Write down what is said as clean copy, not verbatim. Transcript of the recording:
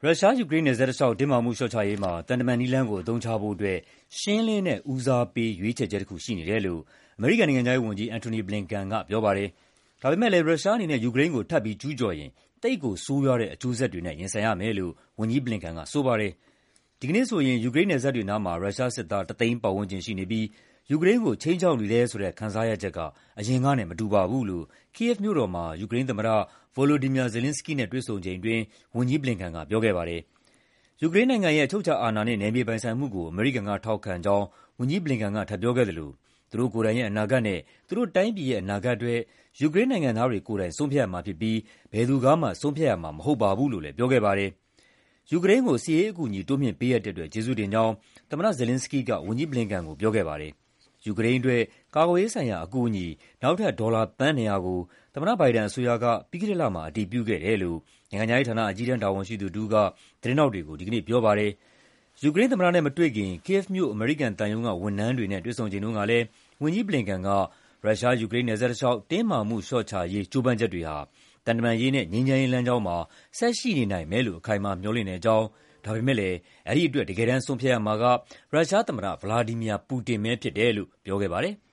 ရုရှား-ယူကရိန်းနယ်စပ်တလျှောက် တင်းမာမှုလျှော့ချရေးမှာ သံတမန်နည်းလမ်းကို အသုံးချဖို့အတွက် ရှင်းလင်းတဲ့ ဦးစားပေး ရွေးချယ်ချက်တခု ရှိနေတယ်လို့ အမေရိကန်နိုင်ငံခြားရေးဝန်ကြီး Antony Blinken ကပြောပါတယ်။ ဒါပေမယ့်လည်း ရုရှားအနေနဲ့ ယူကရိန်းကို ထပ်ပြီးကျူးကျော်ရင် သိပ်ကိုဆိုးရွားတဲ့ အကျိုးဆက်တွေနဲ့ ရင်ဆိုင်ရမယ်လို့ ဝန်ကြီး Blinken ကဆိုပါတယ်။ ဒီကနေ့ဆိုရင် ယူကရိန်းနယ်စပ်တွေနားမှာ ရုရှားစစ်သား ၁၀၀,၀၀၀ ပတ်ဝန်းကျင်ရှိနေပြီး ယူကရိန်းကို ခြိမ်းခြောက်နေတယ်ဆိုတဲ့ ခံစားရချက်က အရင်ကနဲ့ မတူပါဘူးလို့ ကိယက်ဗ်မြို့တော်မှာ ယူကရိန်းသမ္မတ Volodymyr Zelenskyy နဲ့ တွေ့ဆုံချိန်အတွင်း ဝန်ကြီး Blinken ကပြောခဲ့ပါတယ်။ ယူကရိန်းနိုင်ငံရဲ့ အချုပ်အခြာအာဏာနဲ့ နယ်မြေပိုင်ဆိုင်မှုကို အမေရိကန်က ထောက်ခံကြောင်း ဝန်ကြီး Blinken က ထပ်ပြောခဲ့သလို သူတို့ကိုယ်တိုင်ရဲ့ အနာဂတ်နဲ့ သူတို့တိုင်းပြည်ရဲ့ အနာဂတ်အတွက် ယူကရိန်းနိုင်ငံသားတွေကိုယ်တိုင် ဆုံးဖြတ်ရမှာဖြစ်ပြီး ဘယ်သူကမှ ဆုံးဖြတ်ရမှာ မဟုတ်ပါဘူးလို့လည်း ပြောခဲ့ပါတယ်။ ယူကရိန်းကို စစ်ရေးအကူအညီ တိုးမြှင့်ပေးအပ်တဲ့အတွက် ကျေးဇူးတင်ကြောင်း သမ္မတ Zelenskyy က ဝန်ကြီး Blinken ကိုပြောခဲ့ပါတယ်။ ယူကရိန်းအတွက် ကာကွယ်ရေးဆိုင်ရာ အကူအညီ နောက်ထပ် ဒေါ်လာ သန်း ၂၀၀ ကို သမ္မတဘိုင်ဒန်အစိုးရက ပြီးခဲ့တဲ့လမှာ အတည်ပြုခဲ့တယ်လို့ နိုင်ငံခြားရေးဌာန အကြီးတန်းတာဝန်ရှိသူတဦးက သတင်းထောက်တွေကို ဒီကနေ့ပြောပါတယ်။ ယူကရိန်းသမ္မတနဲ့ မတွေ့ခင် ကိယက်ဗ်မြို့ အမေရိကန်သံရုံးက ဝန်ထမ်းတွေနဲ့ တွေ့ဆုံချိန်တုန်းကလည်း ဝန်ကြီး Blinken က ရုရှား-ယူကရိန်းနယ်စပ်တလျှောက် တင်းမာမှုလျှော့ချရေး ကြိုးပမ်းချက်တွေဟာ သံတမန်ရေးနဲ့ ငြိမ်းချမ်းရေးလမ်းကြောင်းမှာ ဆက်ရှိနေနိုင်မယ်လို့ အခိုင်အမာ မျှော်လင့်တဲ့အကြောင်း၊ ဒါပေမယ့်လည်း အဲဒီအတွက် တကယ်တမ်း ဆုံးဖြတ်ရမှာက ရုရှားသမ္မတ ဗလာဒီမီယာ ပူတင်ပဲဖြစ်တယ်လို့ ပြောခဲ့ပါတယ်။